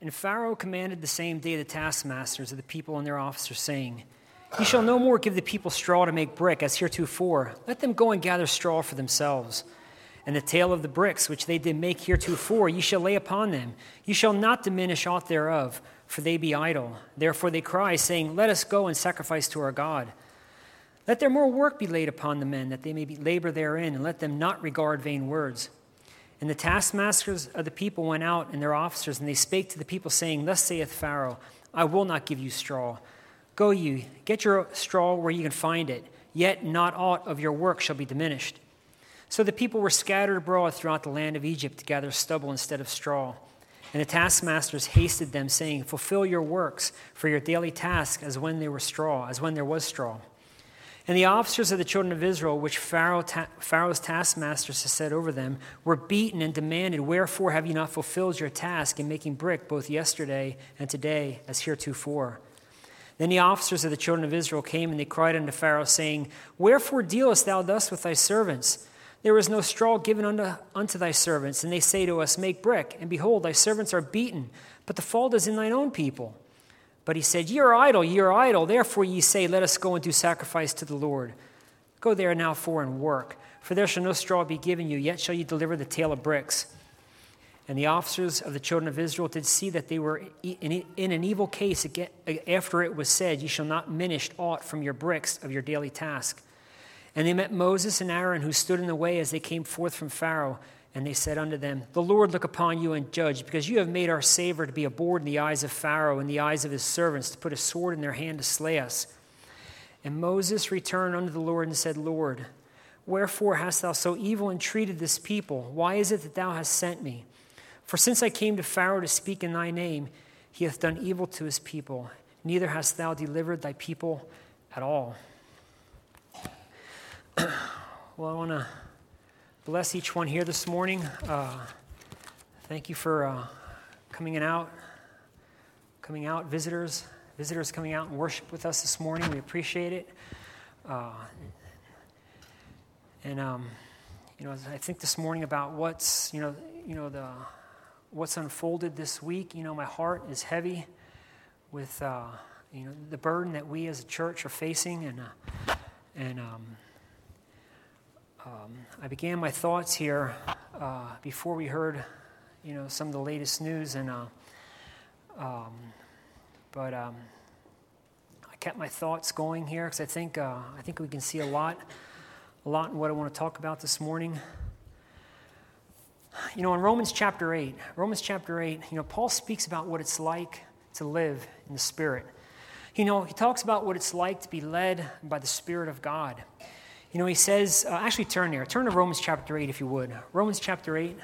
And Pharaoh commanded the same day the taskmasters of the people and their officers, saying, "You shall no more give the people straw to make brick, as heretofore. Let them go and gather straw for themselves. And the tale of the bricks which they did make heretofore, ye shall lay upon them. You shall not diminish aught thereof, for they be idle. Therefore they cry, saying, Let us go and sacrifice to our God. Let there more work be laid upon the men, that they may labor therein, and let them not regard vain words." And the taskmasters of the people went out, and their officers, and they spake to the people, saying, Thus saith Pharaoh, I will not give you straw. Go you, get your straw where you can find it, yet not aught of your work shall be diminished. So the people were scattered abroad throughout the land of Egypt to gather stubble instead of straw. And the taskmasters hasted them, saying, Fulfill your works for your daily task as when there was straw. And the officers of the children of Israel, which Pharaoh's taskmasters had set over them, were beaten and demanded, Wherefore have ye not fulfilled your task in making brick both yesterday and today as heretofore? Then the officers of the children of Israel came, and they cried unto Pharaoh, saying, Wherefore dealest thou thus with thy servants? There is no straw given unto thy servants. And they say to us, Make brick. And behold, thy servants are beaten, but the fault is in thine own people. But he said, Ye are idle. Therefore ye say, Let us go and do sacrifice to the Lord. Go there now and work. For there shall no straw be given you, yet shall ye deliver the tale of bricks. And the officers of the children of Israel did see that they were in an evil case after it was said, Ye shall not diminish aught from your bricks of your daily task. And they met Moses and Aaron, who stood in the way as they came forth from Pharaoh. And they said unto them, The Lord look upon you and judge, because you have made our Savior to be a bore in the eyes of Pharaoh and the eyes of his servants, to put a sword in their hand to slay us. And Moses returned unto the Lord and said, Lord, wherefore hast thou so evil entreated this people? Why is it that thou hast sent me? For since I came to Pharaoh to speak in thy name, he hath done evil to his people. Neither hast thou delivered thy people at all. Well, I want to bless each one here this morning. Thank you for coming out, visitors coming out and worship with us this morning. We appreciate it. As I think this morning about what's unfolded this week, my heart is heavy with the burden that we as a church are facing, I began my thoughts here before we heard, some of the latest news, I kept my thoughts going here because I think we can see a lot in what I want to talk about this morning. In Romans chapter 8, Paul speaks about what it's like to live in the Spirit. He talks about what it's like to be led by the Spirit of God. He says, actually turn to Romans chapter 8 if you would. Romans chapter 8.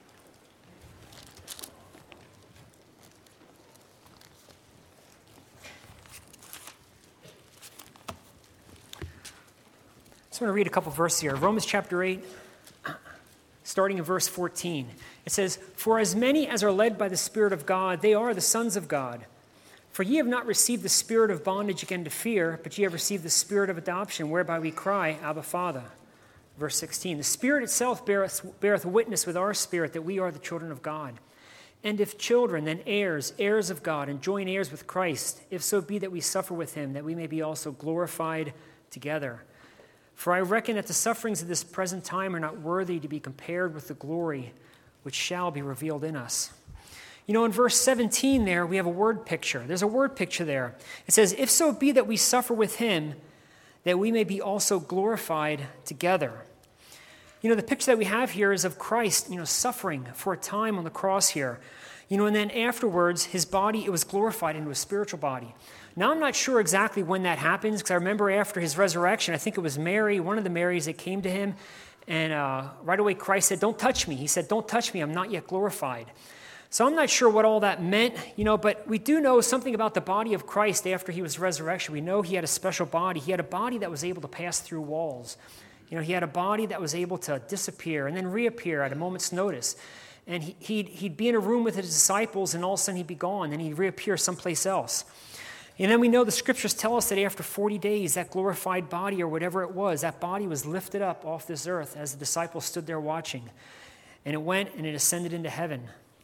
I just want to read a couple verses here. Romans chapter 8, starting in verse 14. It says, For as many as are led by the Spirit of God, they are the sons of God. For ye have not received the spirit of bondage again to fear, but ye have received the spirit of adoption, whereby we cry, Abba, Father. Verse 16, The Spirit itself beareth witness with our spirit that we are the children of God. And if children, then heirs of God, and joint heirs with Christ, if so be that we suffer with him, that we may be also glorified together. For I reckon that the sufferings of this present time are not worthy to be compared with the glory which shall be revealed in us. In verse 17 there, we have a word picture. There's a word picture there. It says, If so be that we suffer with him, that we may be also glorified together. The picture that we have here is of Christ, suffering for a time on the cross here. And then afterwards, his body, it was glorified into a spiritual body. Now, I'm not sure exactly when that happens, because I remember after his resurrection, I think it was Mary, one of the Marys that came to him, and right away Christ said, Don't touch me. He said, Don't touch me, I'm not yet glorified. So I'm not sure what all that meant, but we do know something about the body of Christ after he was resurrection. We know he had a special body. He had a body that was able to pass through walls. He had a body that was able to disappear and then reappear at a moment's notice. And he'd be in a room with his disciples, and all of a sudden he'd be gone, and he'd reappear someplace else. And then we know the scriptures tell us that after 40 days, that glorified body or whatever it was, that body was lifted up off this earth as the disciples stood there watching. And it went and it ascended into heaven.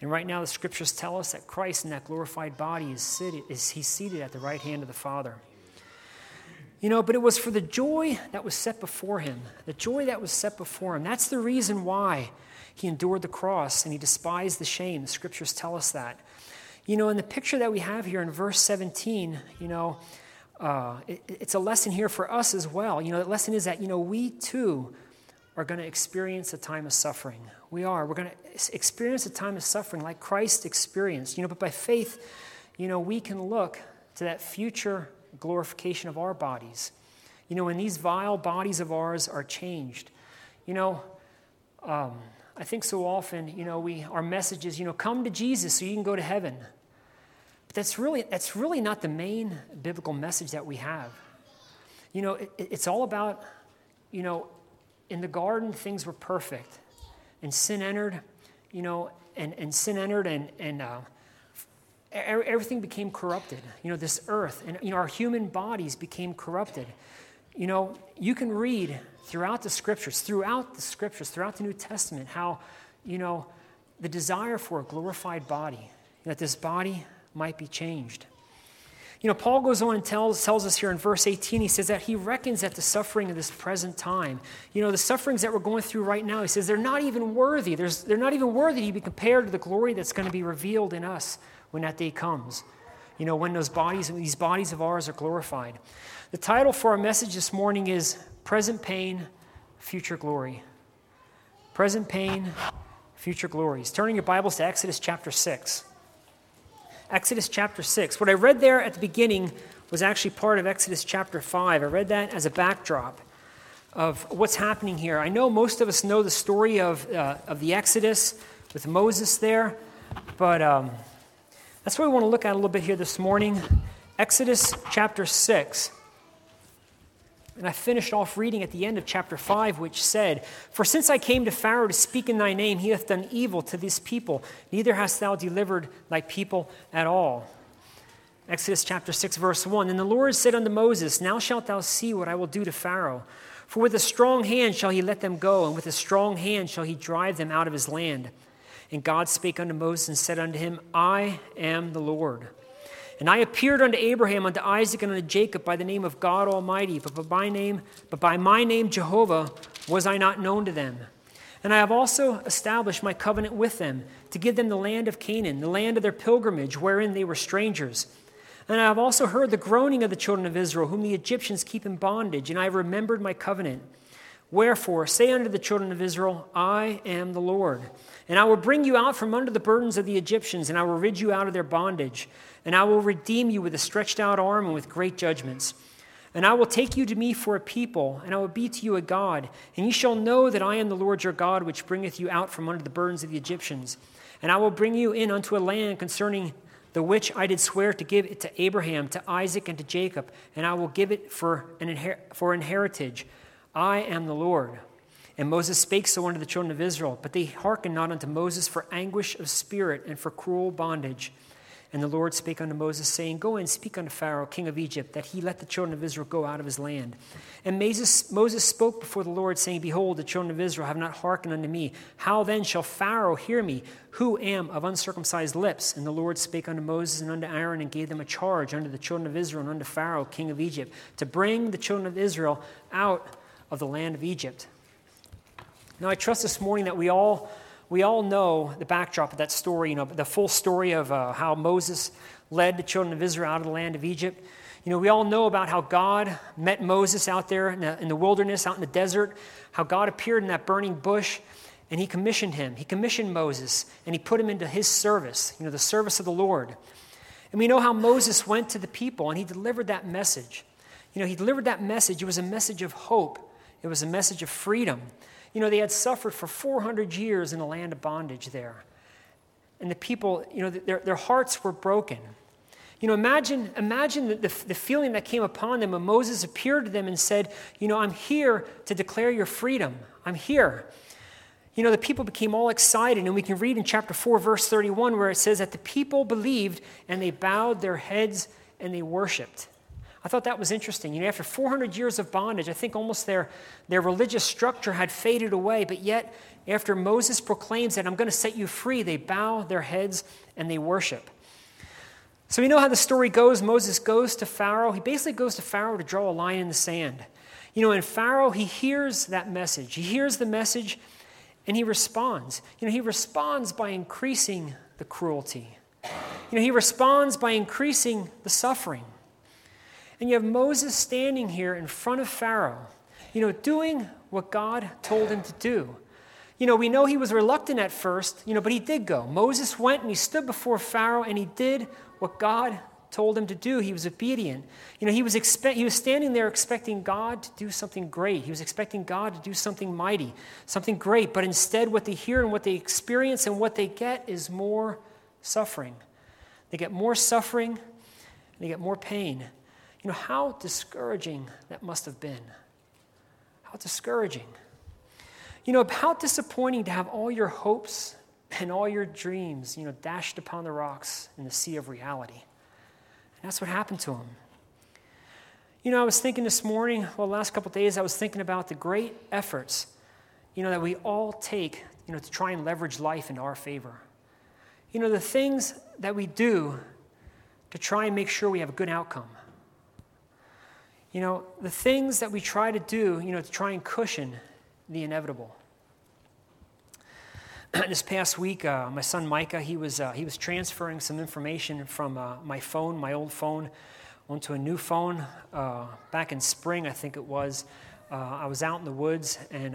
And right now the scriptures tell us that Christ in that glorified body he's seated at the right hand of the Father. But it was for the joy that was set before him. The joy that was set before him. That's the reason why he endured the cross and he despised the shame. The scriptures tell us that. In the picture that we have here in verse 17, it's a lesson here for us as well. The lesson is that, we too are going to experience a time of suffering. We are. We're going to experience a time of suffering like Christ experienced. But by faith, we can look to that future glorification of our bodies. When these vile bodies of ours are changed. I think so often, our message is, come to Jesus so you can go to heaven. But that's really not the main biblical message that we have. It's all about, in the garden things were perfect, and sin entered, and sin entered, and everything became corrupted. This earth and our human bodies became corrupted. You can read throughout the scriptures, throughout the New Testament, how, the desire for a glorified body, that this body might be changed. Paul goes on and tells us here in verse 18, he says that he reckons that the suffering of this present time, the sufferings that we're going through right now, he says they're not even worthy. They're not even worthy to be compared to the glory that's going to be revealed in us when that day comes. When these bodies of ours are glorified. The title for our message this morning is Present Pain, Future Glory. Present pain, future glories. Turning your Bibles to Exodus chapter 6. Exodus chapter 6. What I read there at the beginning was actually part of Exodus chapter 5. I read that as a backdrop of what's happening here. I know most of us know the story of the Exodus with Moses there, but that's what we want to look at a little bit here this morning. Exodus chapter 6. And I finished off reading at the end of chapter 5, which said, For since I came to Pharaoh to speak in thy name, he hath done evil to this people, neither hast thou delivered thy people at all. Exodus chapter 6, verse 1, And the Lord said unto Moses, Now shalt thou see what I will do to Pharaoh. For with a strong hand shall he let them go, and with a strong hand shall he drive them out of his land. And God spake unto Moses and said unto him, I am the Lord. And I appeared unto Abraham, unto Isaac, and unto Jacob by the name of God Almighty, but by my name Jehovah was I not known to them. And I have also established my covenant with them, to give them the land of Canaan, the land of their pilgrimage, wherein they were strangers. And I have also heard the groaning of the children of Israel, whom the Egyptians keep in bondage, and I have remembered my covenant. Wherefore, say unto the children of Israel, I am the Lord. And I will bring you out from under the burdens of the Egyptians, and I will rid you out of their bondage. And I will redeem you with a stretched out arm and with great judgments. And I will take you to me for a people, and I will be to you a God. And ye shall know that I am the Lord your God, which bringeth you out from under the burdens of the Egyptians. And I will bring you in unto a land concerning the which I did swear to give it to Abraham, to Isaac, and to Jacob. And I will give it for an heritage. I am the Lord. And Moses spake so unto the children of Israel, but they hearkened not unto Moses for anguish of spirit and for cruel bondage. And the Lord spake unto Moses, saying, Go and speak unto Pharaoh, king of Egypt, that he let the children of Israel go out of his land. And Moses spoke before the Lord, saying, Behold, the children of Israel have not hearkened unto me. How then shall Pharaoh hear me, who am of uncircumcised lips? And the Lord spake unto Moses and unto Aaron, and gave them a charge unto the children of Israel and unto Pharaoh, king of Egypt, to bring the children of Israel out of the land of Egypt. Now I trust this morning that we all know the backdrop of that story, the full story of how Moses led the children of Israel out of the land of Egypt. We all know about how God met Moses out there in the wilderness, out in the desert, how God appeared in that burning bush, and he commissioned him. He commissioned Moses, and he put him into his service, the service of the Lord. And we know how Moses went to the people, and he delivered that message. He delivered that message. It was a message of hope. It was a message of freedom. They had suffered for 400 years in a land of bondage there. And the people, their hearts were broken. Imagine the feeling that came upon them when Moses appeared to them and said, I'm here to declare your freedom. I'm here. The people became all excited, and we can read in chapter 4, verse 31, where it says that the people believed, and they bowed their heads, and they worshiped. I thought that was interesting. You know, after 400 years of bondage, I think almost their religious structure had faded away, but yet after Moses proclaims that I'm going to set you free, they bow their heads and they worship. So we know how the story goes. Moses goes to Pharaoh. He basically goes to Pharaoh to draw a line in the sand. You know, and Pharaoh, he hears that message. He hears the message and he responds. You know, he responds by increasing the cruelty. You know, he responds by increasing the suffering. And you have Moses standing here in front of Pharaoh, you know, doing what God told him to do. You know, we know he was reluctant at first, you know, but he did go. Moses went and he stood before Pharaoh and he did what God told him to do. He was obedient. You know, he was standing there expecting God to do something great. He was expecting God to do something mighty, something great. But instead, what they hear and what they experience and what they get is more suffering. They get more suffering and they get more pain. You know, how discouraging that must have been. How discouraging. You know, how disappointing to have all your hopes and all your dreams, you know, dashed upon the rocks in the sea of reality. And that's what happened to him. You know, I was thinking this morning, well, the last couple of days, I was thinking about the great efforts, you know, that we all take, you know, to try and leverage life in our favor. You know, the things that we do to try and make sure we have a good outcome. You know, the things that we try to do, you know, to try and cushion the inevitable. This past week, my son Micah, he was transferring some information from my phone, my old phone, onto a new phone. Back in spring, I think it was. I was out in the woods and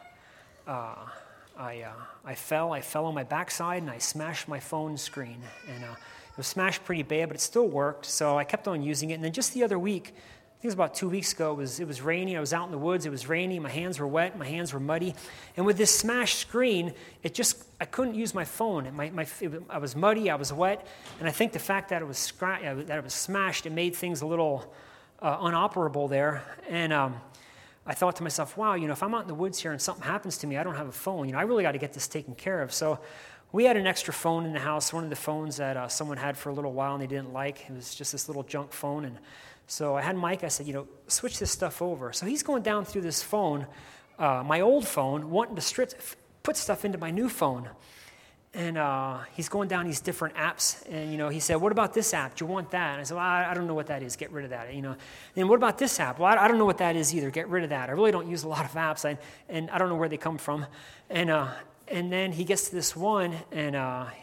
I fell on my backside and I smashed my phone screen. And it was smashed pretty bad, but it still worked. So I kept on using it. And then just the other week, I think it was about 2 weeks ago, it was rainy. I was out in the woods. It was rainy. My hands were wet. My hands were muddy. And with this smashed screen, I couldn't use my phone. I was muddy. I was wet. And I think the fact that it was smashed, it made things a little unoperable there. And I thought to myself, wow, you know, if I'm out in the woods here and something happens to me, I don't have a phone. You know, I really got to get this taken care of. So we had an extra phone in the house, one of the phones that someone had for a little while and they didn't like. It was just this little junk phone. And so I had Mike, I said, you know, switch this stuff over. So he's going down through this phone, my old phone, wanting to put stuff into my new phone. And he's going down these different apps. And, you know, he said, what about this app? Do you want that? And I said, well, I don't know what that is. Get rid of that. You know. And what about this app? Well, I don't know what that is either. Get rid of that. I really don't use a lot of apps. And I don't know where they come from. And then he gets to this one, and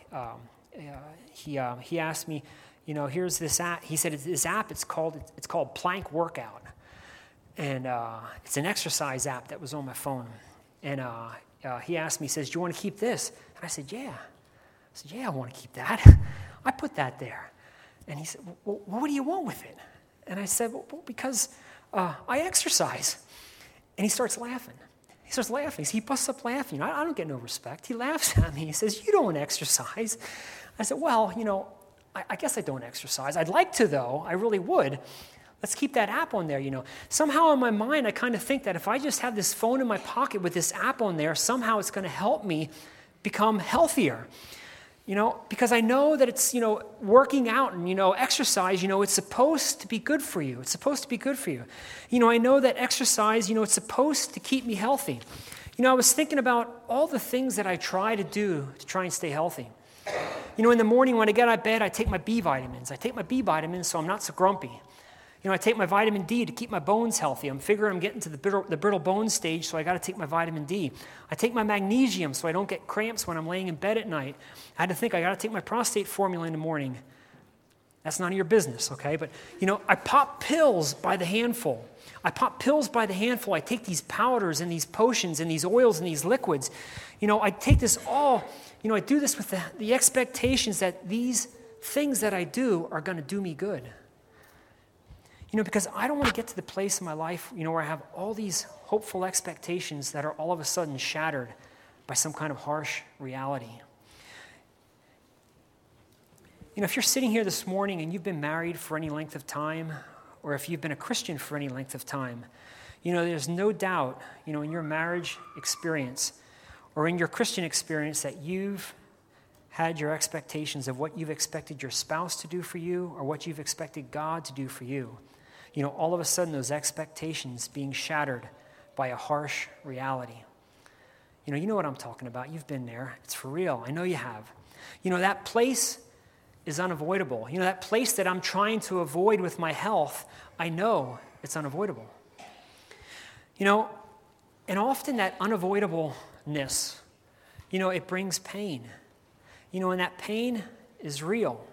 he asked me, you know, here's this app. He said, this app, it's called Plank Workout. And it's an exercise app that was on my phone. And he asked me, he says, do you want to keep this? And I said, yeah. I said, yeah, I want to keep that. I put that there. And he said, well, what do you want with it? And I said, well, because I exercise. And he starts laughing. He busts up laughing. I don't get no respect. He laughs at me. He says, you don't exercise. I said, well, you know, I guess I don't exercise. I'd like to, though. I really would. Let's keep that app on there, you know. Somehow in my mind, I kind of think that if I just have this phone in my pocket with this app on there, somehow it's going to help me become healthier. You know, because I know that it's, you know, working out and, you know, exercise, you know, it's supposed to be good for you. It's supposed to be good for you. You know, I know that exercise, you know, it's supposed to keep me healthy. You know, I was thinking about all the things that I try to do to try and stay healthy. You know, in the morning when I get out of bed, I take my B vitamins. I take my B vitamins so I'm not so grumpy. You know, I take my vitamin D to keep my bones healthy. I'm figuring I'm getting to the brittle bone stage, so I got to take my vitamin D. I take my magnesium so I don't get cramps when I'm laying in bed at night. I had to think I got to take my prostate formula in the morning. That's none of your business, okay? But, you know, I pop pills by the handful. I take these powders and these potions and these oils and these liquids. You know, I take this all, you know, I do this with the expectations that these things that I do are going to do me good. You know, because I don't want to get to the place in my life, you know, where I have all these hopeful expectations that are all of a sudden shattered by some kind of harsh reality. You know, if you're sitting here this morning and you've been married for any length of time, or if you've been a Christian for any length of time, you know, there's no doubt, you know, in your marriage experience or in your Christian experience that you've had your expectations of what you've expected your spouse to do for you or what you've expected God to do for you. all of a sudden those expectations being shattered by a harsh reality. You know what I'm talking about. You've been there. It's for real. I know you have. That place is unavoidable. That place that I'm trying to avoid with my health, I know it's unavoidable. And often that unavoidableness, it brings pain. And that pain is real.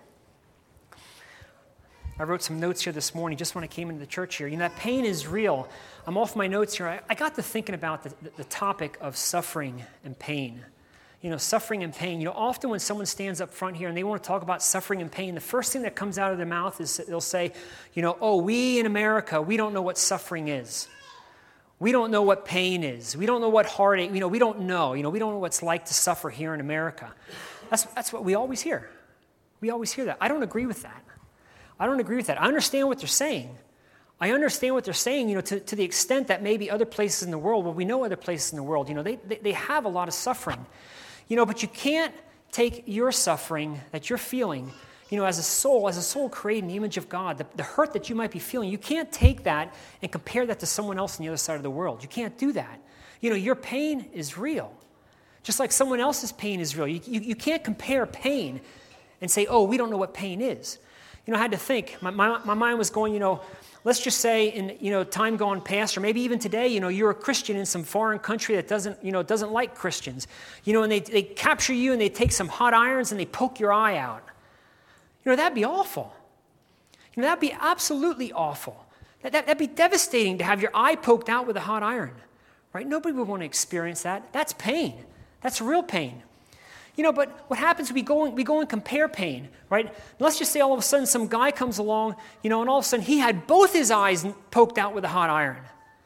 I wrote some notes here this morning just when I came into the church here. That pain is real. I'm off my notes here. I got to thinking about the topic of suffering and pain. Suffering and pain. Often when someone stands up front here and they want to talk about suffering and pain, the first thing that comes out of their mouth is they'll say, we in America, we don't know what suffering is. We don't know what pain is. We don't know what heartache, we don't know. We don't know what it's like to suffer here in America. That's what we always hear. We always hear that. I don't agree with that. I understand what they're saying. I understand what they're saying, to the extent that maybe other places in the world, we know other places in the world, they have a lot of suffering. But you can't take your suffering that you're feeling, as a soul created in the image of God, the hurt that you might be feeling, you can't take that and compare that to someone else on the other side of the world. You can't do that. Your pain is real. Just like someone else's pain is real. You can't compare pain and say, we don't know what pain is. I had to think. My mind was going, let's just say in time gone past, or maybe even today, you're a Christian in some foreign country that doesn't like Christians, and they capture you and they take some hot irons and they poke your eye out. That'd be awful. That'd be absolutely awful. That'd be devastating to have your eye poked out with a hot iron, right? Nobody would want to experience that. That's pain. That's real pain. But what happens, we go and compare pain, right? Let's just say all of a sudden some guy comes along, and all of a sudden he had both his eyes poked out with a hot iron.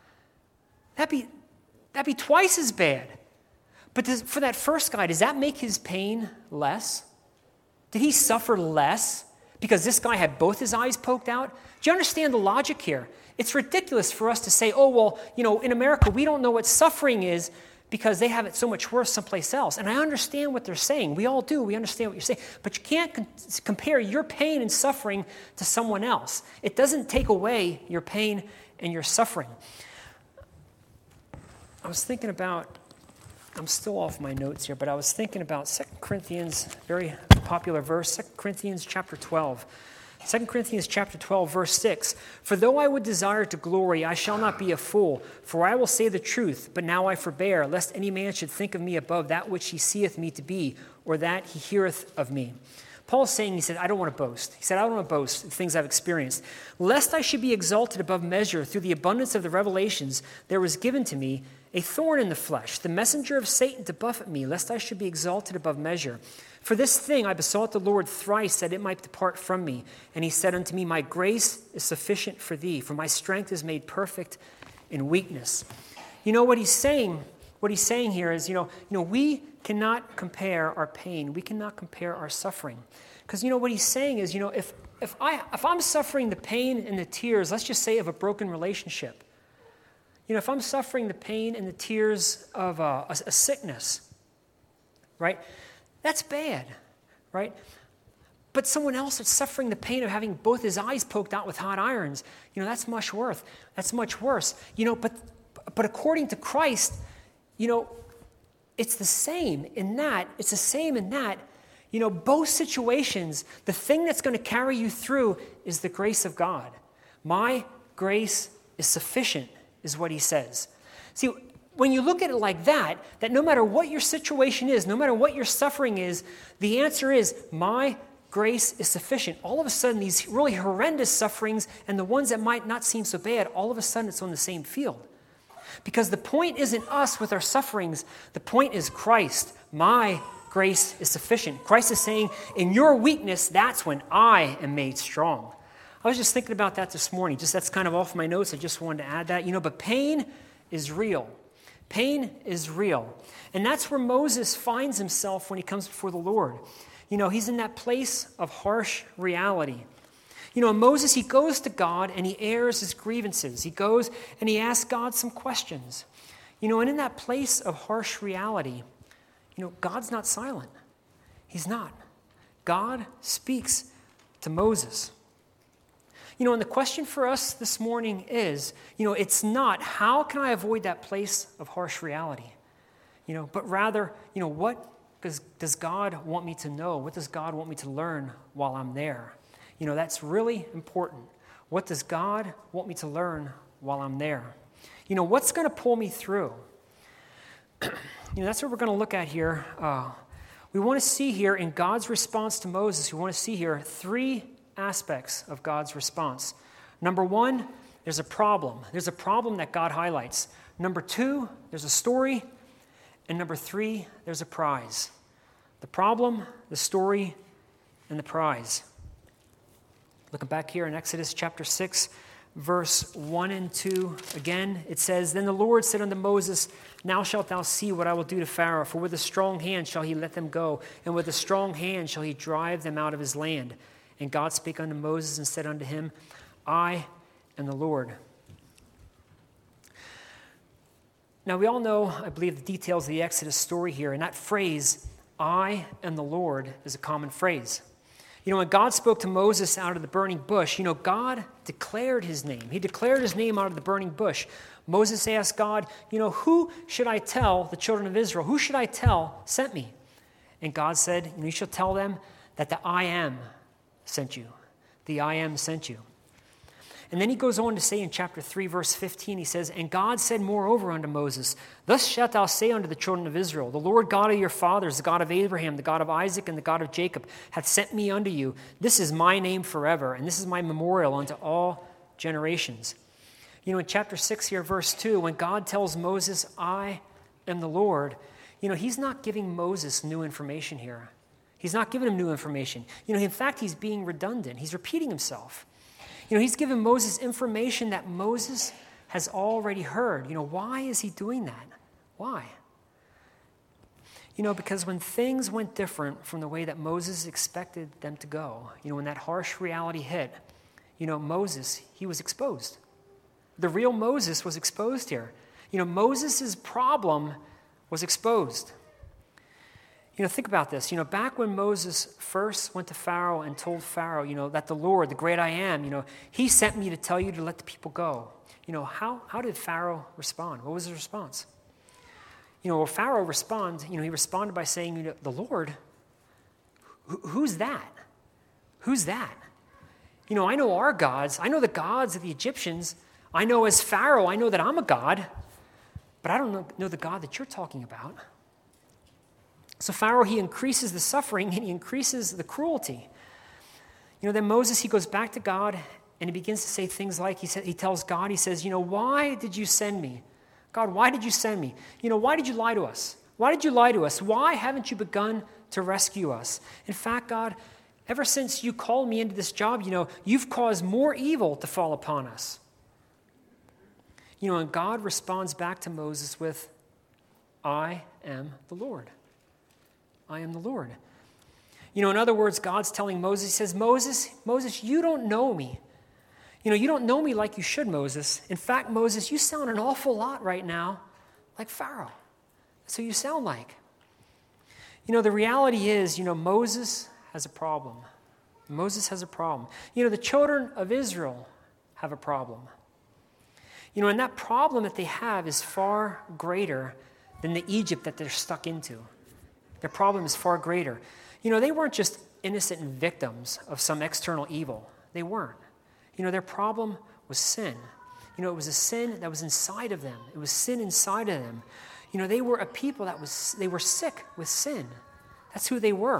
That'd be twice as bad. But for that first guy, does that make his pain less? Did he suffer less because this guy had both his eyes poked out? Do you understand the logic here? It's ridiculous for us to say, in America, we don't know what suffering is, because they have it so much worse someplace else. And I understand what they're saying. We all do. We understand what you're saying. But you can't compare your pain and suffering to someone else. It doesn't take away your pain and your suffering. I was thinking about, I'm still off my notes here, but I was thinking about 2 Corinthians, very popular verse, 2 Corinthians chapter 12. 2 Corinthians chapter 12, verse 6, "For though I would desire to glory, I shall not be a fool, for I will say the truth, but now I forbear, lest any man should think of me above that which he seeth me to be, or that he heareth of me." Paul's saying, he said, I don't want to boast. He said, I don't want to boast of things I've experienced. "Lest I should be exalted above measure through the abundance of the revelations, there was given to me a thorn in the flesh, the messenger of Satan to buffet me, lest I should be exalted above measure. For this thing I besought the Lord thrice that it might depart from me. And he said unto me, My grace is sufficient for thee, for my strength is made perfect in weakness." What he's saying here is, we cannot compare our pain. We cannot compare our suffering. Because, what he's saying is, if I'm suffering the pain and the tears, let's just say of a broken relationship, if I'm suffering the pain and the tears of a sickness, right? That's bad, right? But someone else that's suffering the pain of having both his eyes poked out with hot irons, that's much worse. That's much worse. But according to Christ, it's the same in that. It's the same in that. Both situations, the thing that's going to carry you through is the grace of God. My grace is sufficient, is what he says. See, when you look at it like that no matter what your situation is, no matter what your suffering is, the answer is, my grace is sufficient. All of a sudden, these really horrendous sufferings and the ones that might not seem so bad, all of a sudden it's on the same field. Because the point isn't us with our sufferings. The point is Christ. My grace is sufficient. Christ is saying, in your weakness, that's when I am made strong. I was just thinking about that this morning. That's kind of off my notes. I just wanted to add that. But pain is real. Pain is real. And that's where Moses finds himself when he comes before the Lord. He's in that place of harsh reality. Moses, he goes to God and he airs his grievances. He goes and he asks God some questions. And in that place of harsh reality, God's not silent. He's not. God speaks to Moses. And the question for us this morning is, it's not, how can I avoid that place of harsh reality? But rather, what does God want me to know? What does God want me to learn while I'm there? That's really important. What does God want me to learn while I'm there? What's going to pull me through? That's what we're going to look at here. We want to see here in God's response to Moses, we want to see here three aspects of God's response. Number one, there's a problem. There's a problem that God highlights. Number two, there's a story. And number three, there's a prize. The problem, the story, and the prize. Looking back here in Exodus chapter 6, verse 1 and 2, again, it says, Then the Lord said unto Moses, Now shalt thou see what I will do to Pharaoh, for with a strong hand shall he let them go, and with a strong hand shall he drive them out of his land. And God spake unto Moses and said unto him, I am the Lord. Now we all know, I believe, the details of the Exodus story here, and that phrase, I am the Lord, is a common phrase. When God spoke to Moses out of the burning bush, God declared his name. He declared his name out of the burning bush. Moses asked God, who should I tell the children of Israel? Who should I tell sent me? And God said, you shall tell them that the I am sent you. The I am sent you. And then he goes on to say in chapter 3, verse 15, he says, And God said moreover unto Moses, Thus shalt thou say unto the children of Israel, The Lord God of your fathers, the God of Abraham, the God of Isaac, and the God of Jacob, hath sent me unto you. This is my name forever, and this is my memorial unto all generations. In chapter 6 here, verse 2, when God tells Moses, I am the Lord, he's not giving Moses new information here. He's not giving him new information. In fact, he's being redundant. He's repeating himself. He's given Moses information that Moses has already heard. Why is he doing that? Why? Because when things went different from the way that Moses expected them to go, when that harsh reality hit, Moses, he was exposed. The real Moses was exposed here. Moses' problem was exposed. Think about this. Back when Moses first went to Pharaoh and told Pharaoh, that the Lord, the great I am, he sent me to tell you to let the people go. How did Pharaoh respond? What was his response? Pharaoh responded, he responded by saying, the Lord, who's that? Who's that? I know our gods. I know the gods of the Egyptians. I know as Pharaoh, I know that I'm a god, but I don't know the God that you're talking about. So Pharaoh, he increases the suffering and he increases the cruelty. Then Moses, he goes back to God and he begins to say things like, he tells God, he says, why did you send me? God, why did you send me? Why did you lie to us? Why did you lie to us? Why haven't you begun to rescue us? In fact, God, ever since you called me into this job, you've caused more evil to fall upon us. And God responds back to Moses with, I am the Lord. I am the Lord. In other words, God's telling Moses, he says, Moses, you don't know me. You don't know me like you should, Moses. In fact, Moses, you sound an awful lot right now like Pharaoh. That's who you sound like. The reality is, Moses has a problem. Moses has a problem. The children of Israel have a problem. And that problem that they have is far greater than the Egypt that they're stuck into. Their problem is far greater. They weren't just innocent victims of some external evil. They weren't. Their problem was sin. It was a sin that was inside of them. It was sin inside of them. They were a people they were sick with sin. That's who they were.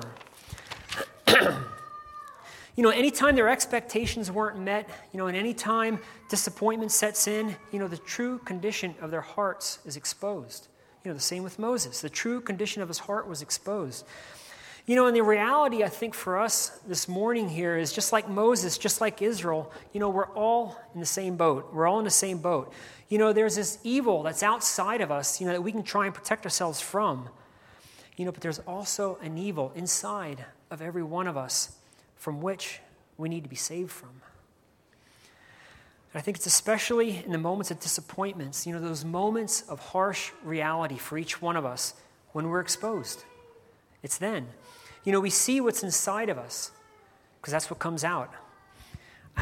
Anytime their expectations weren't met, and anytime disappointment sets in, the true condition of their hearts is exposed. The same with Moses. The true condition of his heart was exposed. And the reality, I think, for us this morning here is just like Moses, just like Israel, we're all in the same boat. We're all in the same boat. There's this evil that's outside of us, that we can try and protect ourselves from. But there's also an evil inside of every one of us from which we need to be saved from. And I think it's especially in the moments of disappointments, those moments of harsh reality for each one of us when we're exposed. It's then. We see what's inside of us because that's what comes out. I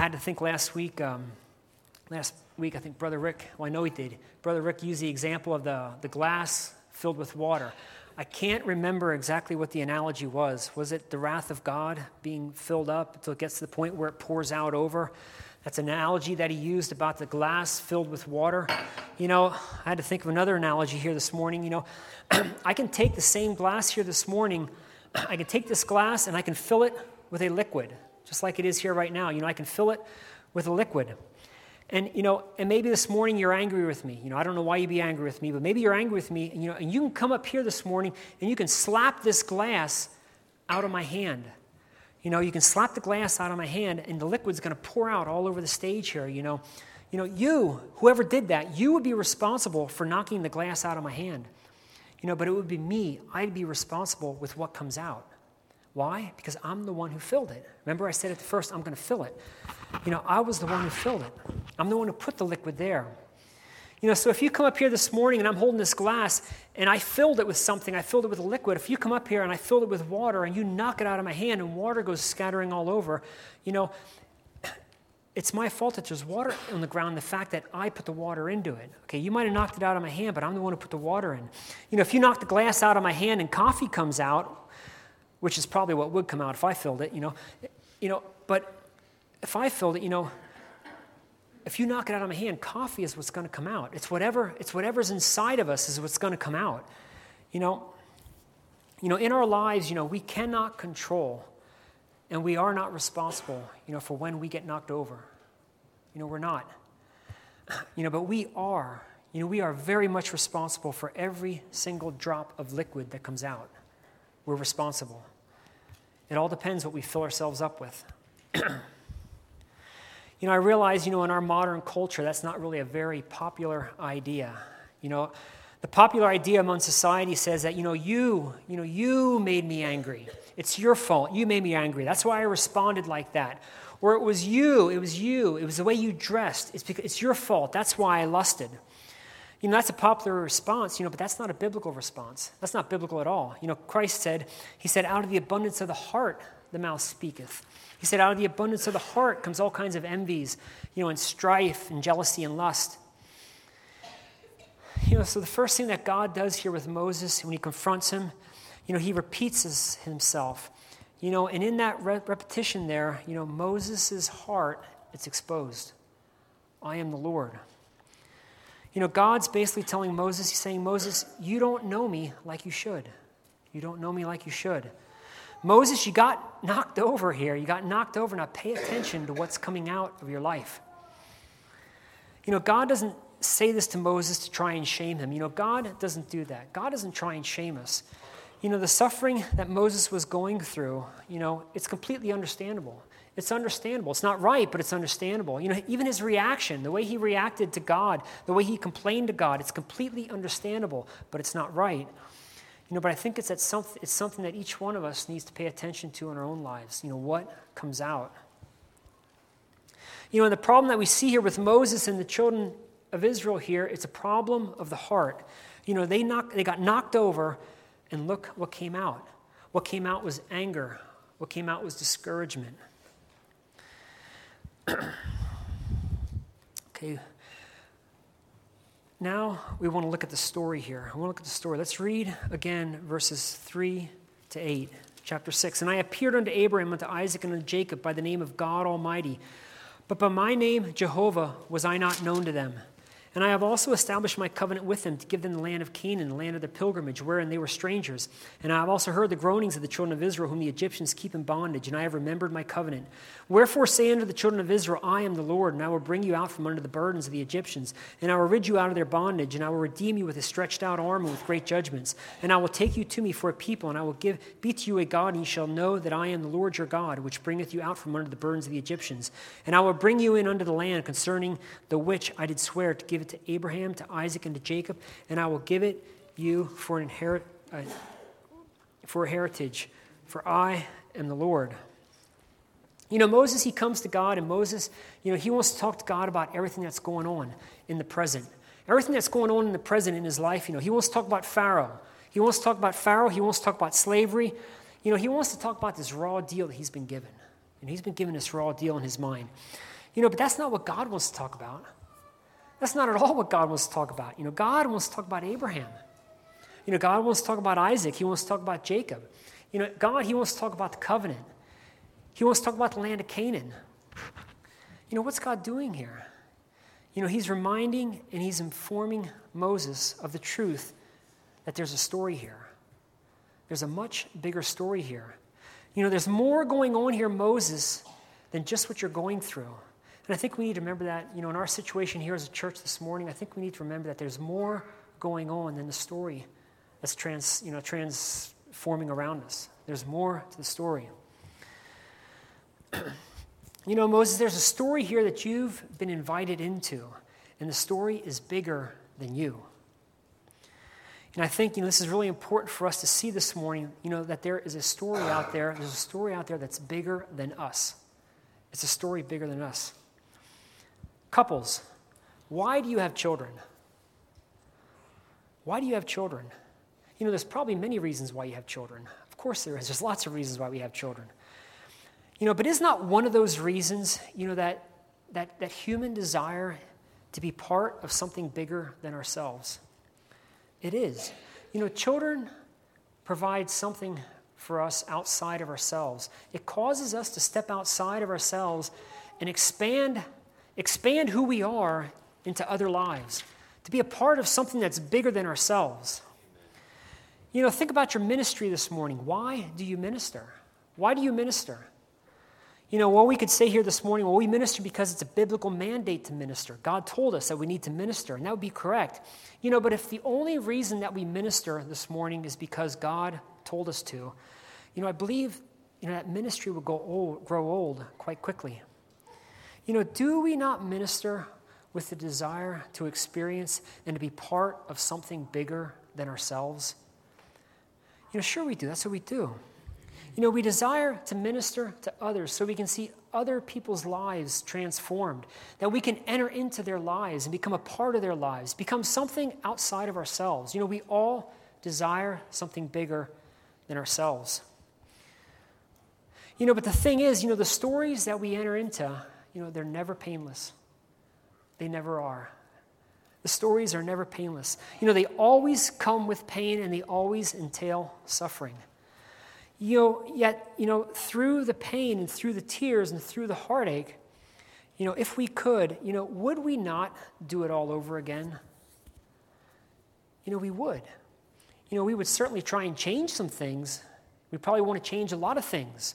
had to think last week, I think Brother Rick, well, I know he did. Brother Rick used the example of the glass filled with water. I can't remember exactly what the analogy was. Was it the wrath of God being filled up until it gets to the point where it pours out over? That's an analogy that he used about the glass filled with water. I had to think of another analogy here this morning. I can take the same glass here this morning. I can take this glass and I can fill it with a liquid, just like it is here right now. I can fill it with a liquid. And maybe this morning you're angry with me. I don't know why you'd be angry with me, but maybe you're angry with me, and you can come up here this morning and you can slap this glass out of my hand. You can slap the glass out of my hand and the liquid's going to pour out all over the stage here, whoever did that, you would be responsible for knocking the glass out of my hand. But it would be me. I'd be responsible with what comes out. Why? Because I'm the one who filled it. Remember I said at the first, I'm going to fill it. I was the one who filled it. I'm the one who put the liquid there. So if you come up here this morning and I'm holding this glass and I filled it with something, I filled it with a liquid. If you come up here and I filled it with water and you knock it out of my hand and water goes scattering all over, it's my fault that there's water on the ground, the fact that I put the water into it. Okay, you might have knocked it out of my hand, but I'm the one who put the water in. If you knock the glass out of my hand and coffee comes out, which is probably what would come out if I filled it, but if I filled it, if you knock it out of my hand, coffee is what's going to come out. It's whatever's inside of us is what's going to come out. In our lives, we cannot control, and we are not responsible, for when we get knocked over. We're not. But we are. We are very much responsible for every single drop of liquid that comes out. We're responsible. It all depends what we fill ourselves up with. I realize, in our modern culture, that's not really a very popular idea. The popular idea among society says that, you made me angry. It's your fault. You made me angry. That's why I responded like that. Or it was you. It was the way you dressed. It's your fault. That's why I lusted. That's a popular response, but that's not a biblical response. That's not biblical at all. Christ said, out of the abundance of the heart, the mouth speaketh. He said, out of the abundance of the heart comes all kinds of envies, and strife and jealousy and lust. So the first thing that God does here with Moses when he confronts him, he repeats himself. And in that repetition there, Moses' heart, it's exposed. I am the Lord. God's basically telling Moses, he's saying, Moses, you don't know me like you should. You don't know me like you should. Moses, you got knocked over here. You got knocked over. Now pay attention to what's coming out of your life. God doesn't say this to Moses to try and shame him. God doesn't do that. God doesn't try and shame us. The suffering that Moses was going through, it's completely understandable. It's understandable. It's not right, but it's understandable. Even his reaction, the way he reacted to God, the way he complained to God, it's completely understandable, but it's not right. But I think it's something that each one of us needs to pay attention to in our own lives. What comes out. And the problem that we see here with Moses and the children of Israel here, it's a problem of the heart. They got knocked over, and look what came out. What came out was anger. What came out was discouragement. Okay. Now we want to look at the story here. I want to look at the story. Let's read again verses 3 to 8, chapter 6. And I appeared unto Abraham, unto Isaac, and unto Jacob by the name of God Almighty. But by my name, Jehovah, was I not known to them. And I have also established my covenant with them to give them the land of Canaan, the land of their pilgrimage, wherein they were strangers. And I have also heard the groanings of the children of Israel, whom the Egyptians keep in bondage, and I have remembered my covenant. Wherefore say unto the children of Israel, I am the Lord, and I will bring you out from under the burdens of the Egyptians, and I will rid you out of their bondage, and I will redeem you with a stretched out arm and with great judgments. And I will take you to me for a people, and I will be to you a God, and ye shall know that I am the Lord your God, which bringeth you out from under the burdens of the Egyptians. And I will bring you in unto the land concerning the which I did swear to give it to Abraham, to Isaac, and to Jacob, and I will give it you for a heritage, for I am the Lord. Moses, he comes to God, and Moses, he wants to talk to God about everything that's going on in the present. Everything that's going on in the present in his life, he wants to talk about Pharaoh. He wants to talk about Pharaoh. He wants to talk about slavery. He wants to talk about this raw deal that he's been given. And he's been given this raw deal in his mind. But that's not what God wants to talk about. That's not at all what God wants to talk about. God wants to talk about Abraham. God wants to talk about Isaac. He wants to talk about Jacob. God, he wants to talk about the covenant. He wants to talk about the land of Canaan. What's God doing here? He's reminding and he's informing Moses of the truth that there's a story here. There's a much bigger story here. There's more going on here, Moses, than just what you're going through. And I think we need to remember that, in our situation here as a church this morning, I think we need to remember that there's more going on than the story that's transforming around us. There's more to the story. Moses, there's a story here that you've been invited into, and the story is bigger than you. And I think, this is really important for us to see this morning, that there is a story out there. There's a story out there that's bigger than us. It's a story bigger than us. Couples, why do you have children? Why do you have children? There's probably many reasons why you have children. Of course there is. There's lots of reasons why we have children. But is not one of those reasons, that human desire to be part of something bigger than ourselves? It is. Children provide something for us outside of ourselves. It causes us to step outside of ourselves and expand who we are into other lives, to be a part of something that's bigger than ourselves. Think about your ministry this morning. Why do you minister? Why do you minister? We could say here this morning, we minister because it's a biblical mandate to minister. God told us that we need to minister, and that would be correct. But if the only reason that we minister this morning is because God told us to, I believe, that ministry will grow old quite quickly. Do we not minister with the desire to experience and to be part of something bigger than ourselves? Sure we do. That's what we do. We desire to minister to others so we can see other people's lives transformed, that we can enter into their lives and become a part of their lives, become something outside of ourselves. We all desire something bigger than ourselves. But the thing is, the stories that we enter into, they're never painless. They never are. The stories are never painless. They always come with pain and they always entail suffering. Yet, through the pain and through the tears and through the heartache, if we could, would we not do it all over again? We would. We would certainly try and change some things. We probably want to change a lot of things.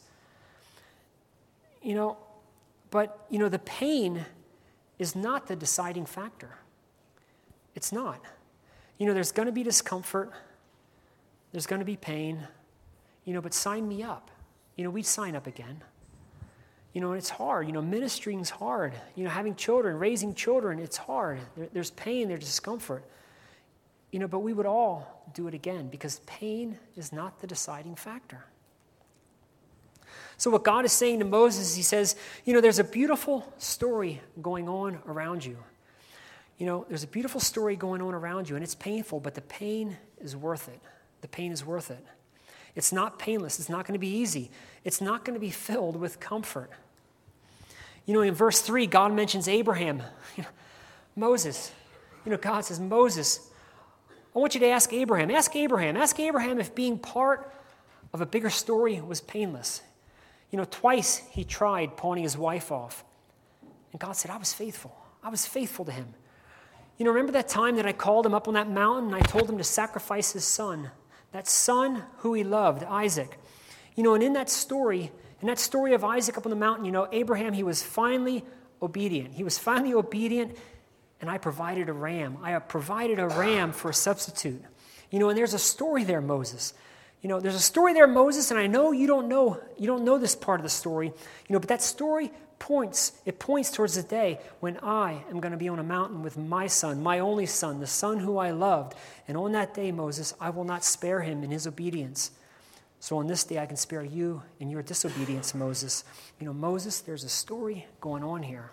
But, the pain is not the deciding factor. It's not. There's going to be discomfort. There's going to be pain. But sign me up. We'd sign up again. And it's hard. Ministering's hard. Having children, raising children, it's hard. There's pain, there's discomfort. But we would all do it again because pain is not the deciding factor. So what God is saying to Moses, he says, there's a beautiful story going on around you. There's a beautiful story going on around you, and it's painful, but the pain is worth it. The pain is worth it. It's not painless. It's not going to be easy. It's not going to be filled with comfort. In verse 3, God mentions Abraham. Moses. God says, Moses, I want you to ask Abraham. Ask Abraham if being part of a bigger story was painless. Twice he tried pawning his wife off. And God said, I was faithful. I was faithful to him. Remember that time that I called him up on that mountain and I told him to sacrifice his son? That son who he loved, Isaac. And in that story of Isaac up on the mountain, Abraham, he was finally obedient. He was finally obedient, and I provided a ram. I provided a ram for a substitute. And there's a story there, Moses. There's a story there, Moses, and I know you don't know this part of the story, but that story points towards the day when I am going to be on a mountain with my son, my only son, the son who I loved. And on that day, Moses, I will not spare him in his obedience. So on this day, I can spare you in your disobedience, Moses. Moses, there's a story going on here.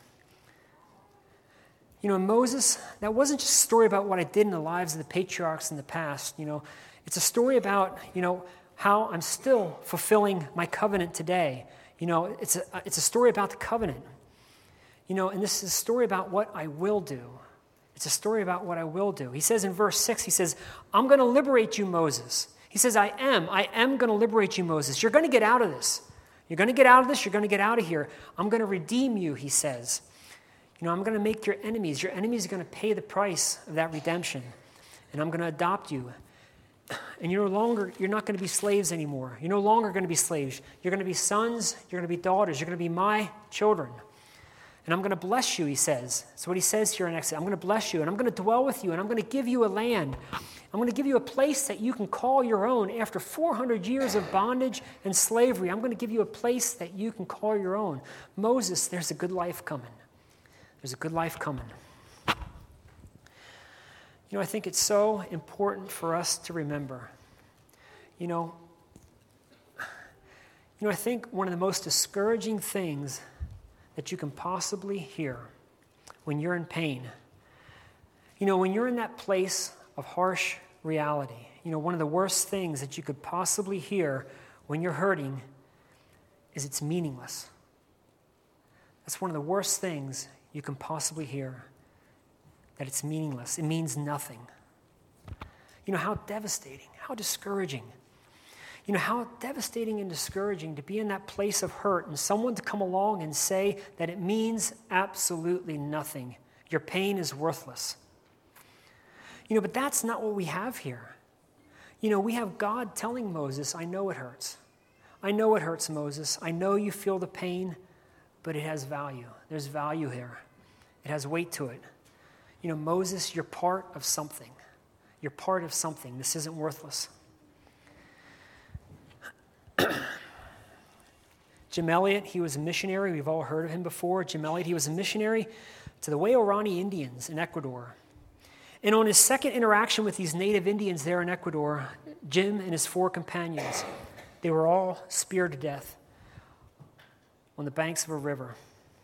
Moses, that wasn't just a story about what I did in the lives of the patriarchs in the past. It's a story about, how I'm still fulfilling my covenant today. It's a story about the covenant. And this is a story about what I will do. It's a story about what I will do. He says in verse 6, he says, I'm going to liberate you, Moses. He says, I am going to liberate you, Moses. You're going to get out of this. You're going to get out of this. You're going to get out of here. I'm going to redeem you, he says. I'm going to make your enemies are going to pay the price of that redemption. And I'm going to adopt you. And you're not going to be slaves anymore. You're no longer going to be slaves. You're going to be sons. You're going to be daughters. You're going to be my children. And I'm going to bless you, he says. That's what he says here in Exodus. I'm going to bless you, and I'm going to dwell with you, and I'm going to give you a land. I'm going to give you a place that you can call your own. After 400 years of bondage and slavery, I'm going to give you a place that you can call your own. Moses, there's a good life coming. There's a good life coming. I think it's so important for us to remember. I think one of the most discouraging things that you can possibly hear when you're in pain, when you're in that place of harsh reality, one of the worst things that you could possibly hear when you're hurting is it's meaningless. That's one of the worst things you can possibly hear, that it's meaningless. It means nothing. How devastating, how discouraging. How devastating and discouraging to be in that place of hurt and someone to come along and say that it means absolutely nothing. Your pain is worthless. But that's not what we have here. We have God telling Moses, I know it hurts. I know it hurts, Moses. I know you feel the pain, but it has value. There's value here. It has weight to it. Moses, you're part of something. You're part of something. This isn't worthless. Jim Elliot, he was a missionary. We've all heard of him before. Jim Elliot, he was a missionary to the Waorani Indians in Ecuador. And on his second interaction with these native Indians there in Ecuador, Jim and his 4 companions, they were all speared to death on the banks of a river.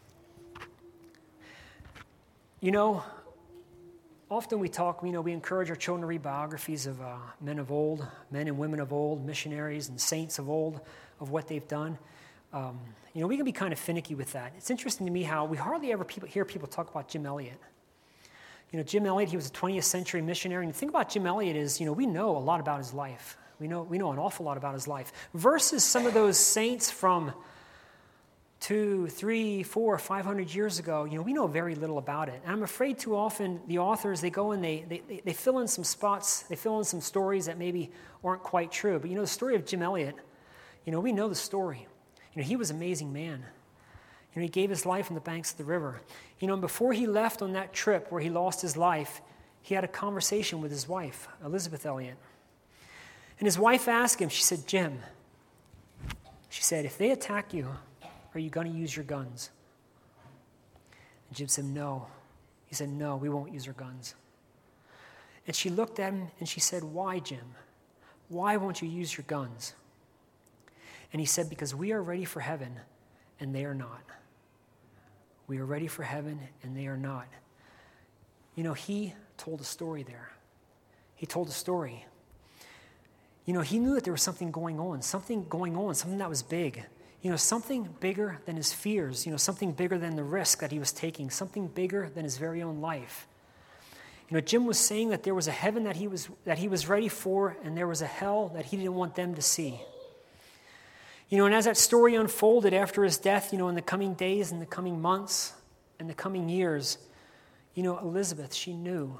Often we talk, we encourage our children to read biographies of men of old, men and women of old, missionaries and saints of old, of what they've done. We can be kind of finicky with that. It's interesting to me how we hardly ever hear people talk about Jim Elliot. Jim Elliot, he was a 20th century missionary. And the thing about Jim Elliot is, we know a lot about his life. We know an awful lot about his life. Versus some of those saints from 200, 300, 400, 500 years ago, we know very little about it. And I'm afraid too often the authors, they go and they fill in some spots, they fill in some stories that maybe aren't quite true. But the story of Jim Elliot, we know the story. He was an amazing man. He gave his life on the banks of the river. And before he left on that trip where he lost his life, he had a conversation with his wife, Elizabeth Elliot. And his wife asked him, she said, Jim, she said, if they attack you, are you going to use your guns? And Jim said, no. He said, no, we won't use our guns. And she looked at him and she said, why, Jim? Why won't you use your guns? And he said, because we are ready for heaven and they are not. We are ready for heaven and they are not. He told a story there. He told a story. He knew that there was something going on, something that was big. Something bigger than his fears, something bigger than the risk that he was taking, something bigger than his very own life. Jim was saying that there was a heaven that he was ready for, and there was a hell that he didn't want them to see. And as that story unfolded after his death, in the coming days and the coming months and the coming years, Elizabeth, she knew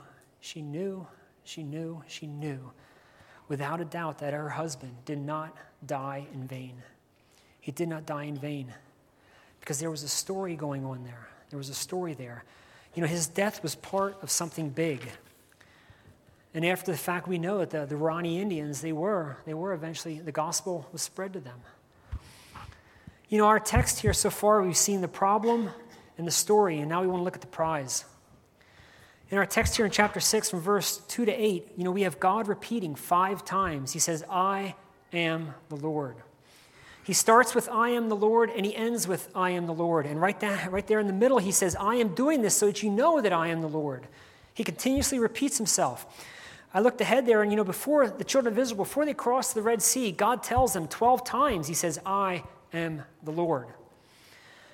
without a doubt that her husband did not die in vain. He did not die in vain because there was a story going on there. There was a story there. His death was part of something big. And after the fact, we know that the Waorani Indians, they were eventually, the gospel was spread to them. Our text here so far, we've seen the problem and the story, and now we want to look at the prize. In our text here in chapter 6, from verse 2 to 8, we have God repeating 5 times. He says, I am the Lord. He starts with, I am the Lord, and he ends with, I am the Lord. And right there in the middle, he says, I am doing this so that you know that I am the Lord. He continuously repeats himself. I looked ahead there, and before the children of Israel, before they crossed the Red Sea, God tells them 12 times, he says, I am the Lord.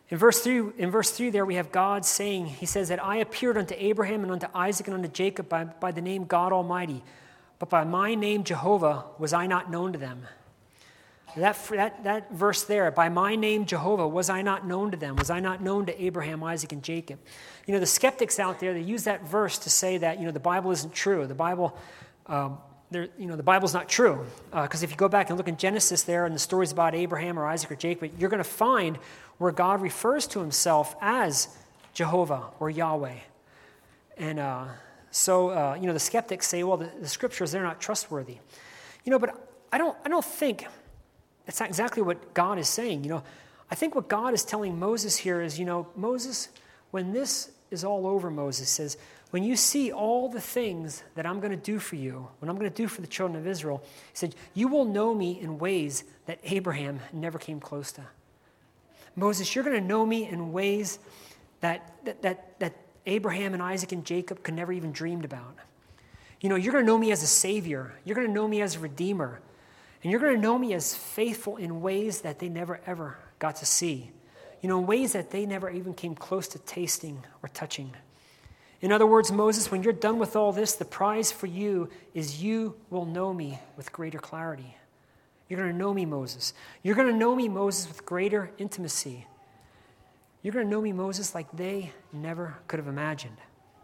In verse 3 there we have God saying, he says that I appeared unto Abraham and unto Isaac and unto Jacob by the name God Almighty, but by my name Jehovah was I not known to them. That verse there, by my name Jehovah was I not known to them, was I not known to Abraham, Isaac, and Jacob. The skeptics out there, they use that verse to say that, the Bible isn't true. The Bible, the Bible's not true. Because if you go back and look in Genesis there and the stories about Abraham or Isaac or Jacob, you're going to find where God refers to himself as Jehovah or Yahweh. And so the skeptics say, well, the scriptures, they're not trustworthy. But I don't think that's not exactly what God is saying. I think what God is telling Moses here is, Moses, when this is all over, Moses says, when you see all the things that I'm going to do for you, what I'm going to do for the children of Israel, he said, you will know me in ways that Abraham never came close to. Moses, you're going to know me in ways that Abraham and Isaac and Jacob could never even dreamed about. You're going to know me as a savior. You're going to know me as a redeemer. And you're going to know me as faithful in ways that they never, ever got to see. In ways that they never even came close to tasting or touching. In other words, Moses, when you're done with all this, the prize for you is you will know me with greater clarity. You're going to know me, Moses. You're going to know me, Moses, with greater intimacy. You're going to know me, Moses, like they never could have imagined.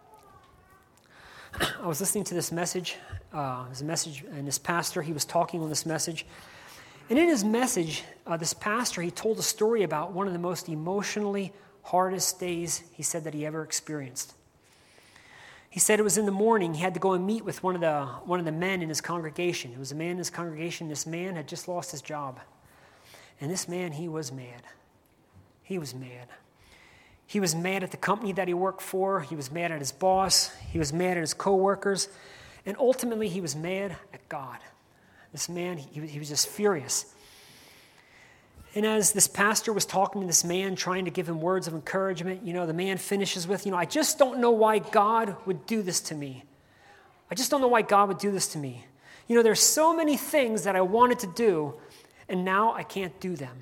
I was listening to this message. It was a message, and this pastor, he was talking on this message. And in his message, this pastor, he told a story about one of the most emotionally hardest days he said that he ever experienced. He said it was in the morning. He had to go and meet with one of the men in his congregation. It was a man in his congregation. This man had just lost his job. And this man, he was mad. He was mad. He was mad at the company that he worked for. He was mad at his boss. He was mad at his coworkers. And ultimately, he was mad at God. This man, he was just furious. And as this pastor was talking to this man, trying to give him words of encouragement, the man finishes with, I just don't know why God would do this to me. I just don't know why God would do this to me. There's so many things that I wanted to do, and now I can't do them.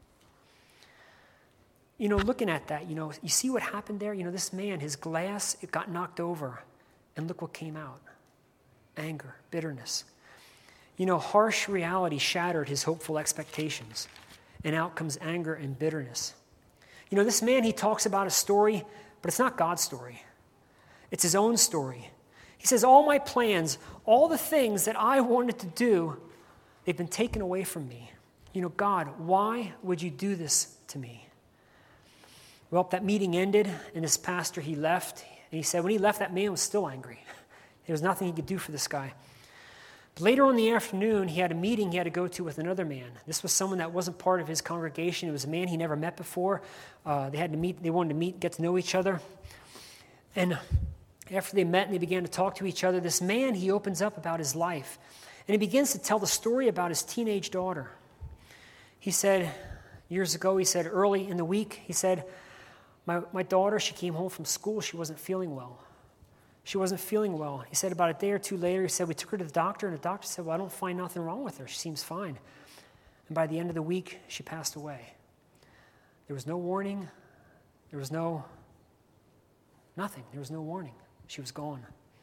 Looking at that, you see what happened there? This man, his glass, it got knocked over, and look what came out. Anger, bitterness. Harsh reality shattered his hopeful expectations. And out comes anger and bitterness. This man, he talks about a story, but it's not God's story. It's his own story. He says, all my plans, all the things that I wanted to do, they've been taken away from me. God, why would you do this to me? Well, that meeting ended, and this pastor, he left. And he said when he left, that man was still angry. There was nothing he could do for this guy. But later on in the afternoon, he had a meeting he had to go to with another man. This was someone that wasn't part of his congregation. It was a man he never met before. They wanted to meet, get to know each other. And after they met and they began to talk to each other, this man, he opens up about his life. And he begins to tell the story about his teenage daughter. He said, years ago, he said, early in the week, he said, my daughter, she came home from school. She wasn't feeling well. She wasn't feeling well. He said about a day or two later, he said, we took her to the doctor, and the doctor said, well, I don't find nothing wrong with her. She seems fine. And by the end of the week, she passed away. There was no warning. There was nothing. There was no warning. She was gone.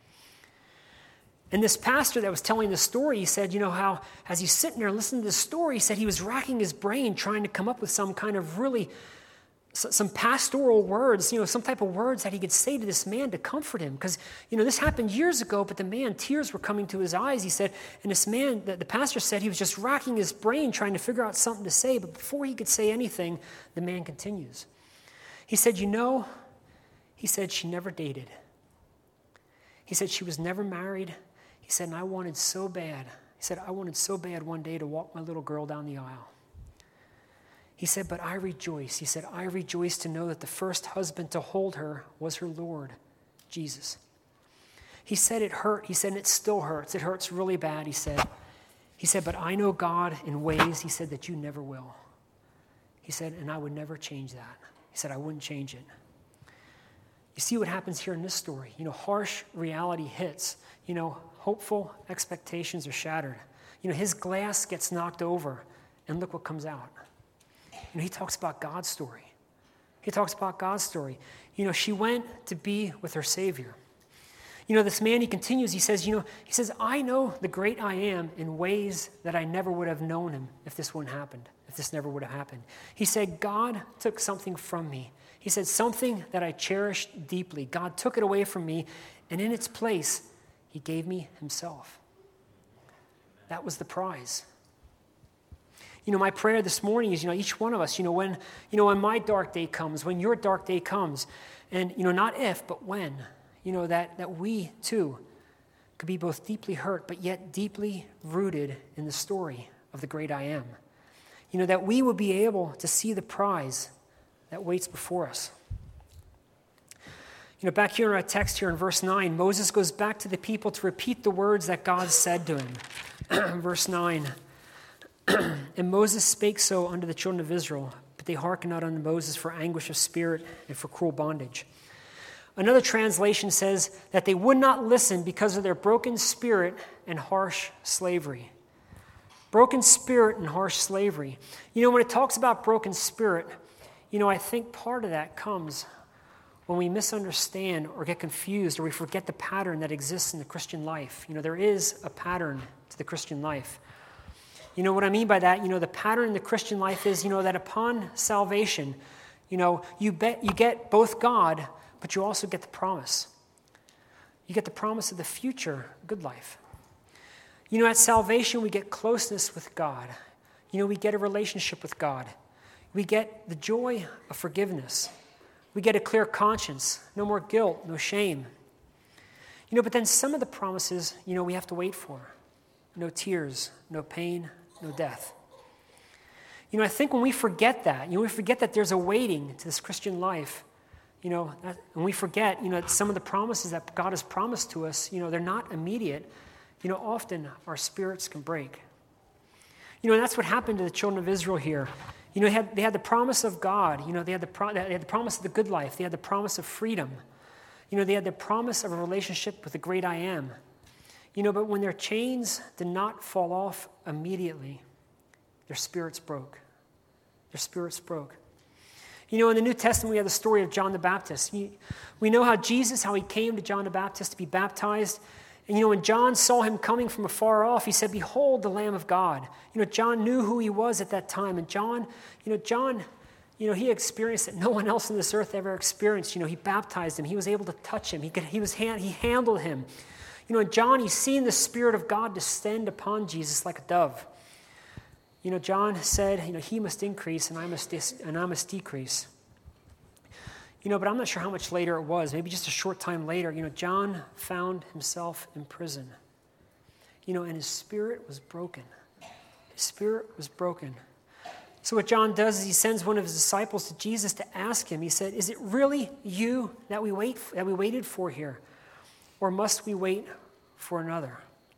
And this pastor that was telling the story, he said, how as he's sitting there listening to the story, he said he was racking his brain trying to come up with some kind of really some pastoral words, some type of words that he could say to this man to comfort him. Because, this happened years ago, but the man, tears were coming to his eyes, he said. And this man, the pastor said he was just racking his brain trying to figure out something to say. But before he could say anything, the man continues. He said, he said she never dated. He said she was never married. He said, and I wanted so bad. He said, I wanted so bad one day to walk my little girl down the aisle. He said, but I rejoice. He said, I rejoice to know that the first husband to hold her was her Lord, Jesus. He said it hurt. He said, and it still hurts. It hurts really bad, he said. He said, but I know God in ways, he said, that you never will. He said, and I would never change that. He said, I wouldn't change it. You see what happens here in this story. Harsh reality hits. Hopeful expectations are shattered. His glass gets knocked over, and look what comes out. He talks about God's story. He talks about God's story. She went to be with her Savior. This man, he continues, he says, I know the great I am in ways that I never would have known him if this never would have happened. He said, God took something from me. He said, something that I cherished deeply. God took it away from me, and in its place, he gave me himself. That was the prize. My prayer this morning is, each one of us, when my dark day comes, when your dark day comes, and, not if, but when, that we too could be both deeply hurt, but yet deeply rooted in the story of the great I am. That we will be able to see the prize that waits before us. Back here in our text here in verse 9, Moses goes back to the people to repeat the words that God said to him. Verse 9, and Moses spake so unto the children of Israel, but they hearkened not unto Moses for anguish of spirit and for cruel bondage. Another translation says that they would not listen because of their broken spirit and harsh slavery. Broken spirit and harsh slavery. When it talks about broken spirit, I think part of that comes when we misunderstand or get confused or we forget the pattern that exists in the Christian life. There is a pattern to the Christian life. What I mean by that, the pattern in the Christian life is, that upon salvation, you get both God, but you also get the promise. You get the promise of the future good life. At salvation, we get closeness with God. We get a relationship with God. We get the joy of forgiveness. We get a clear conscience, no more guilt, no shame. But then some of the promises, we have to wait for. No tears, no pain, no death. I think when we forget that, we forget that there's a waiting to this Christian life, and we forget, some of the promises that God has promised to us, they're not immediate. Often our spirits can break. And that's what happened to the children of Israel here. They had the promise of God. They had the promise of the good life. They had the promise of freedom. They had the promise of a relationship with the great I am. But when their chains did not fall off immediately, their spirits broke. Their spirits broke. In the New Testament, we have the story of John the Baptist. We know how he came to John the Baptist to be baptized. And, when John saw him coming from afar off, he said, behold, the Lamb of God. John knew who he was at that time. And John, he experienced that no one else on this earth ever experienced. He baptized him. He was able to touch him. He handled him. And John, he's seen the Spirit of God descend upon Jesus like a dove. John said, he must increase and I must decrease. But I'm not sure how much later it was. Maybe just a short time later, John found himself in prison. And his spirit was broken. His spirit was broken. So what John does is he sends one of his disciples to Jesus to ask him. He said, is it really you that we waited for here? Or must we wait for another?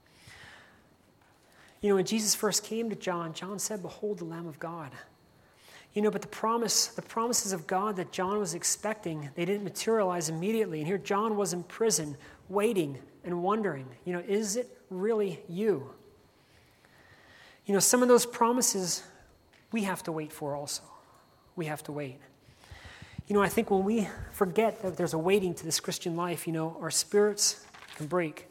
When Jesus first came to John, John said, behold the Lamb of God. But the promises of God that John was expecting, they didn't materialize immediately. And here John was in prison, waiting and wondering, is it really you? Some of those promises we have to wait for also. We have to wait. I think when we forget that there's a waiting to this Christian life, our spirits can break.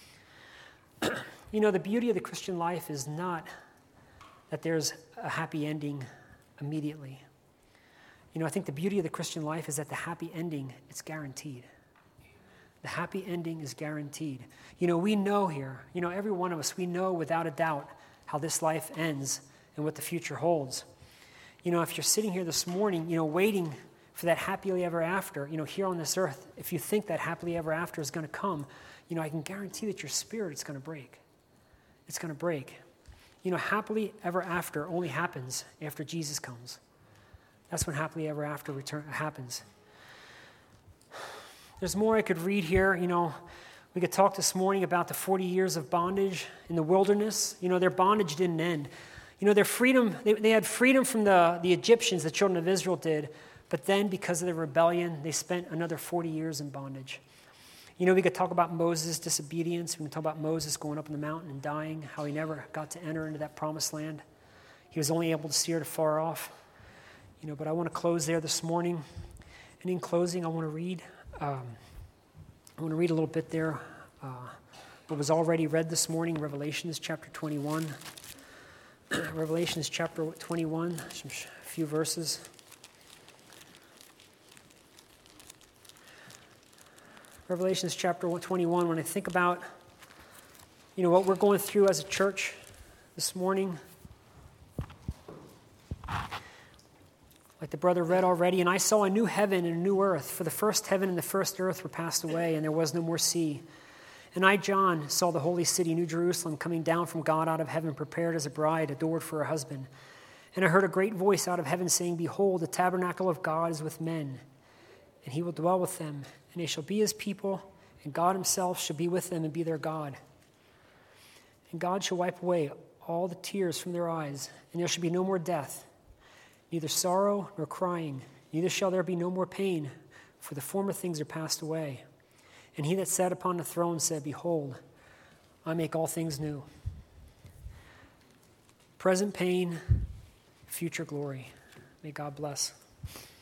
The beauty of the Christian life is not that there's a happy ending immediately. I think the beauty of the Christian life is that the happy ending, it's guaranteed. The happy ending is guaranteed. We know here, every one of us, we know without a doubt how this life ends and what the future holds. If you're sitting here this morning, waiting for that happily ever after, here on this earth, if you think that happily ever after is going to come, I can guarantee that your spirit is going to break. It's going to break. Happily ever after only happens after Jesus comes. That's when happily ever after happens. There's more I could read here. We could talk this morning about the 40 years of bondage in the wilderness. Their bondage didn't end. Their freedom, they had freedom from the Egyptians, the children of Israel did, but then because of the rebellion, they spent another 40 years in bondage. We could talk about Moses' disobedience. We can talk about Moses going up in the mountain and dying, how he never got to enter into that promised land. He was only able to see it afar off. But I want to close there this morning. And in closing, I want to read. I want to read a little bit there. What was already read this morning, Revelations chapter 21. Revelations chapter 21, a few verses. Revelations chapter 21, when I think about, what we're going through as a church this morning, like the brother read already, and I saw a new heaven and a new earth, for the first heaven and the first earth were passed away, and there was no more sea. And I, John, saw the holy city, New Jerusalem, coming down from God out of heaven, prepared as a bride, adored for her husband. And I heard a great voice out of heaven saying, Behold, the tabernacle of God is with men, and he will dwell with them, and they shall be his people, and God himself shall be with them and be their God. And God shall wipe away all the tears from their eyes, and there shall be no more death, neither sorrow nor crying, neither shall there be no more pain, for the former things are passed away. And he that sat upon the throne said, Behold, I make all things new. Present pain, future glory. May God bless.